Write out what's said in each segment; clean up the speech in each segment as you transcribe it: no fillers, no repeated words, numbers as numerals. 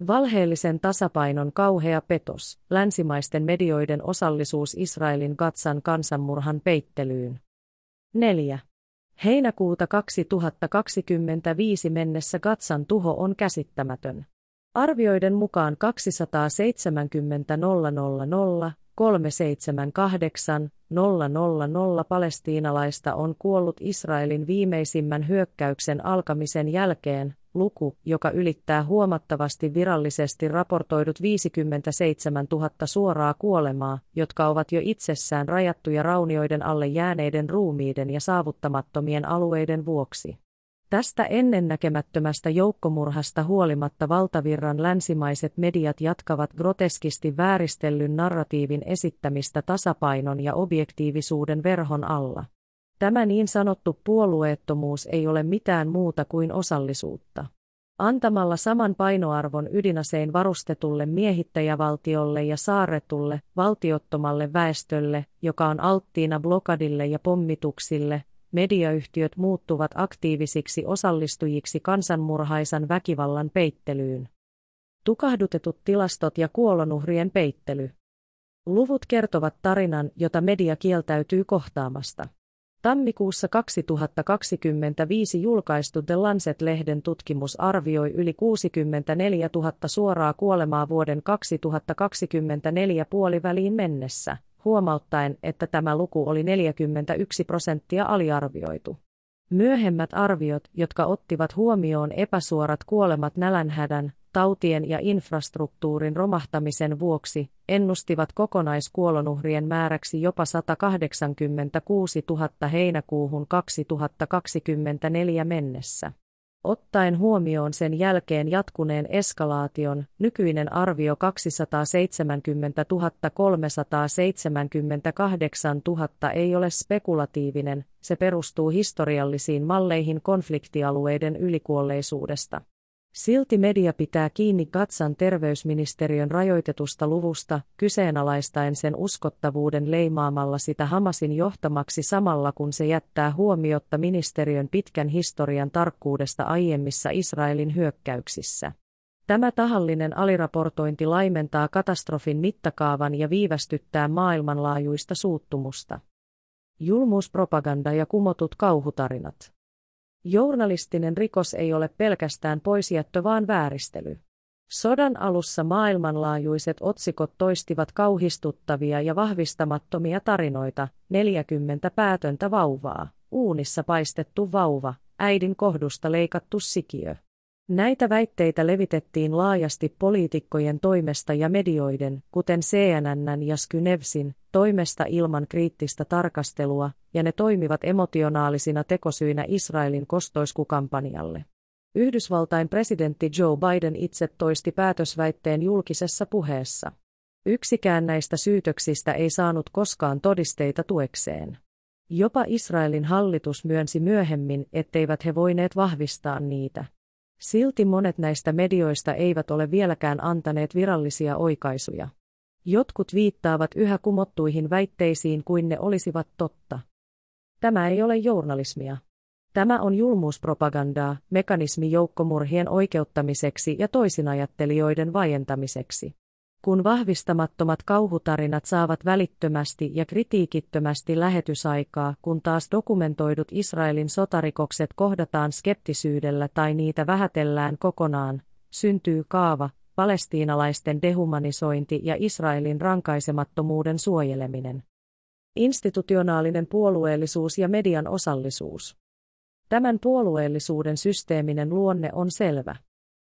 Valheellisen tasapainon kauhea petos, länsimaisten medioiden osallisuus Israelin Gazan kansanmurhan peittelyyn. 4. Heinäkuuta 2025 mennessä Gazan tuho on käsittämätön. Arvioiden mukaan 270 378 000 palestiinalaista on kuollut Israelin viimeisimmän hyökkäyksen alkamisen jälkeen, luku, joka ylittää huomattavasti virallisesti raportoidut 57 000 suoraa kuolemaa, jotka ovat jo itsessään rajattuja raunioiden alle jääneiden ruumiiden ja saavuttamattomien alueiden vuoksi. Tästä ennennäkemättömästä joukkomurhasta huolimatta valtavirran länsimaiset mediat jatkavat groteskisti vääristellyn narratiivin esittämistä tasapainon ja objektiivisuuden verhon alla. Tämä niin sanottu puolueettomuus ei ole mitään muuta kuin osallisuutta. Antamalla saman painoarvon ydinasein varustetulle miehittäjävaltiolle ja saarretulle, valtiottomalle väestölle, joka on alttiina blokadille ja pommituksille, mediayhtiöt muuttuvat aktiivisiksi osallistujiksi kansanmurhaisan väkivallan peittelyyn. Tukahdutetut tilastot ja kuolonuhrien peittely. Luvut kertovat tarinan, jota media kieltäytyy kohtaamasta. Tammikuussa 2025 julkaistu The Lancet-lehden tutkimus arvioi yli 64 000 suoraa kuolemaa vuoden 2024 puoliväliin mennessä, huomauttaen, että tämä luku oli 41% aliarvioitu. Myöhemmät arviot, jotka ottivat huomioon epäsuorat kuolemat nälänhädän, tautien ja infrastruktuurin romahtamisen vuoksi, ennustivat kokonaiskuolonuhrien määräksi jopa 186 000 heinäkuuhun 2024 mennessä. Ottaen huomioon sen jälkeen jatkuneen eskalaation, nykyinen arvio 270 378 000 ei ole spekulatiivinen, se perustuu historiallisiin malleihin konfliktialueiden ylikuolleisuudesta. Silti media pitää kiinni Gazan terveysministeriön rajoitetusta luvusta, kyseenalaistaen sen uskottavuuden leimaamalla sitä Hamasin johtamaksi samalla kun se jättää huomiotta ministeriön pitkän historian tarkkuudesta aiemmissa Israelin hyökkäyksissä. Tämä tahallinen aliraportointi laimentaa katastrofin mittakaavan ja viivästyttää maailmanlaajuista suuttumusta. Julmuuspropaganda ja kumotut kauhutarinat. Journalistinen rikos ei ole pelkästään poisjättö vaan vääristely. Sodan alussa maailmanlaajuiset otsikot toistivat kauhistuttavia ja vahvistamattomia tarinoita, 40 päätöntä vauvaa, uunissa paistettu vauva, äidin kohdusta leikattu sikiö. Näitä väitteitä levitettiin laajasti poliitikkojen toimesta ja medioiden, kuten CNN:n ja Skynevsin, toimesta ilman kriittistä tarkastelua, ja ne toimivat emotionaalisina tekosyinä Israelin kostoiskukampanjalle. Yhdysvaltain presidentti Joe Biden itse toisti päätösväitteen julkisessa puheessa. Yksikään näistä syytöksistä ei saanut koskaan todisteita tuekseen. Jopa Israelin hallitus myönsi myöhemmin, etteivät he voineet vahvistaa niitä. Silti monet näistä medioista eivät ole vieläkään antaneet virallisia oikaisuja. Jotkut viittaavat yhä kumottuihin väitteisiin kuin ne olisivat totta. Tämä ei ole journalismia. Tämä on julmuuspropagandaa, mekanismi joukkomurhien oikeuttamiseksi ja toisinajattelijoiden vaientamiseksi. Kun vahvistamattomat kauhutarinat saavat välittömästi ja kritiikittömästi lähetysaikaa, kun taas dokumentoidut Israelin sotarikokset kohdataan skeptisyydellä tai niitä vähätellään kokonaan, syntyy kaava, palestiinalaisten dehumanisointi ja Israelin rankaisemattomuuden suojeleminen. Institutionaalinen puolueellisuus ja median osallisuus. Tämän puolueellisuuden systeeminen luonne on selvä.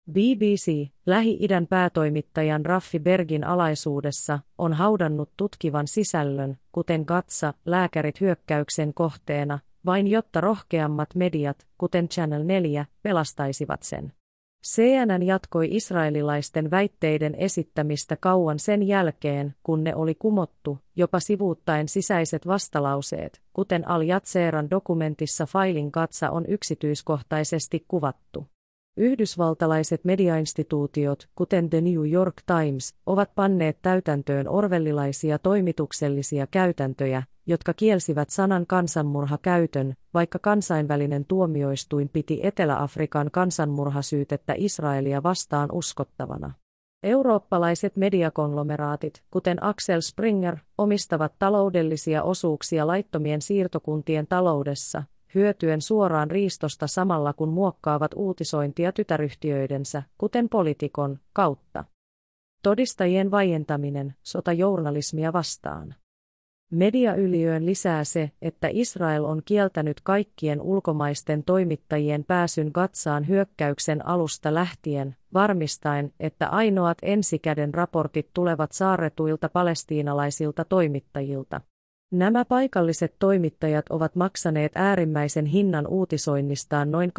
BBC, Lähi-idän päätoimittajan Raffi Bergin alaisuudessa, on haudannut tutkivan sisällön, kuten Gaza, lääkärit hyökkäyksen kohteena, vain jotta rohkeammat mediat, kuten Channel 4, pelastaisivat sen. CNN jatkoi israelilaisten väitteiden esittämistä kauan sen jälkeen, kun ne oli kumottu, jopa sivuuttaen sisäiset vastalauseet, kuten Al Jazeeran dokumentissa Failin Gaza on yksityiskohtaisesti kuvattu. Yhdysvaltalaiset mediainstituutiot, kuten The New York Times, ovat panneet täytäntöön orwellilaisia toimituksellisia käytäntöjä, jotka kielsivät sanan kansanmurha käytön, vaikka kansainvälinen tuomioistuin piti Etelä-Afrikan kansanmurhasyytettä Israelia vastaan uskottavana. Eurooppalaiset mediakonglomeraat, kuten Axel Springer, omistavat taloudellisia osuuksia laittomien siirtokuntien taloudessa, hyötyen suoraan riistosta samalla kun muokkaavat uutisointia tytäryhtiöidensä, kuten Politikon, kautta. Todistajien vaientaminen, sota journalismia vastaan. Mediayliöön lisää se, että Israel on kieltänyt kaikkien ulkomaisten toimittajien pääsyn Gazaan hyökkäyksen alusta lähtien, varmistaen, että ainoat ensikäden raportit tulevat saarretuilta palestiinalaisilta toimittajilta. Nämä paikalliset toimittajat ovat maksaneet äärimmäisen hinnan uutisoinnistaan. Noin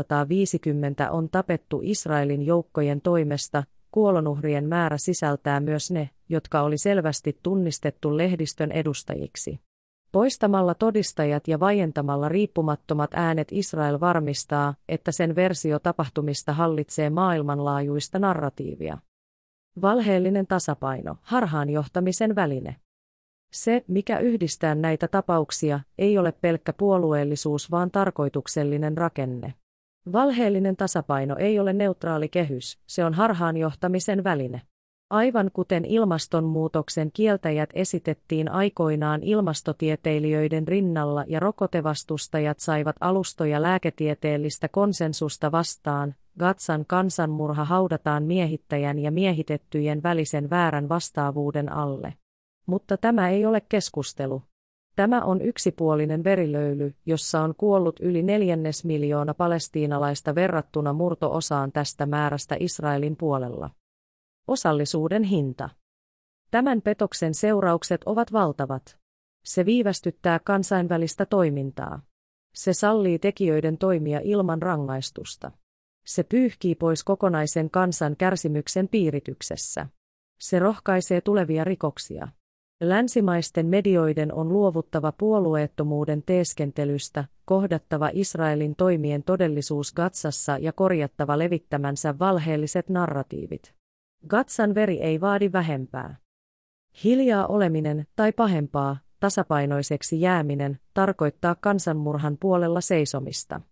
250 on tapettu Israelin joukkojen toimesta. Kuolonuhrien määrä sisältää myös ne, jotka oli selvästi tunnistettu lehdistön edustajiksi. Poistamalla todistajat ja vaientamalla riippumattomat äänet Israel varmistaa, että sen versio tapahtumista hallitsee maailmanlaajuista narratiivia. Valheellinen tasapaino, harhaanjohtamisen väline. Se, mikä yhdistää näitä tapauksia, ei ole pelkkä puolueellisuus vaan tarkoituksellinen rakenne. Valheellinen tasapaino ei ole neutraali kehys, se on harhaanjohtamisen väline. Aivan kuten ilmastonmuutoksen kieltäjät esitettiin aikoinaan ilmastotieteilijöiden rinnalla ja rokotevastustajat saivat alustoja lääketieteellistä konsensusta vastaan, Gazan kansanmurha haudataan miehittäjän ja miehitettyjen välisen väärän vastaavuuden alle. Mutta tämä ei ole keskustelu. Tämä on yksipuolinen verilöyly, jossa on kuollut yli 400 000 palestiinalaista verrattuna murto-osaan tästä määrästä Israelin puolella. Osallisuuden hinta. Tämän petoksen seuraukset ovat valtavat. Se viivästyttää kansainvälistä toimintaa. Se sallii tekijöiden toimia ilman rangaistusta. Se pyyhkii pois kokonaisen kansan kärsimyksen piirityksessä. Se rohkaisee tulevia rikoksia. Länsimaisten medioiden on luovuttava puolueettomuuden teeskentelystä, kohdattava Israelin toimien todellisuus Gazassa ja korjattava levittämänsä valheelliset narratiivit. Gazan veri ei vaadi vähempää. Hiljaa oleminen, tai pahempaa, tasapainoiseksi jääminen, tarkoittaa kansanmurhan puolella seisomista.